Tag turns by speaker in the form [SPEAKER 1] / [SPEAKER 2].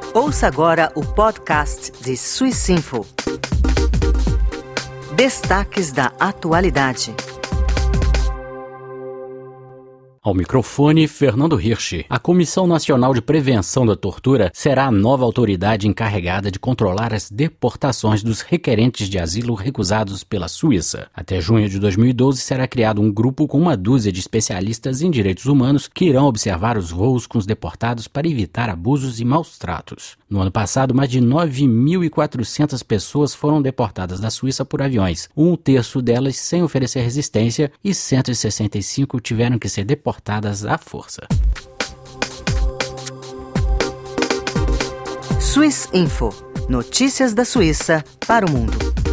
[SPEAKER 1] Ouça agora o podcast de Swissinfo. Destaques da atualidade.
[SPEAKER 2] Ao microfone, Fernando Hirsch. A Comissão Nacional de Prevenção da Tortura será a nova autoridade encarregada de controlar as deportações dos requerentes de asilo recusados pela Suíça. Até junho de 2012 será criado um grupo com uma dúzia de especialistas em direitos humanos que irão observar os voos com os deportados para evitar abusos e maus tratos. No ano passado, mais de 9.400 pessoas foram deportadas da Suíça por aviões, um terço delas sem oferecer resistência e 165 tiveram que ser deportadas à força.
[SPEAKER 1] Swissinfo. Notícias da Suíça para o mundo.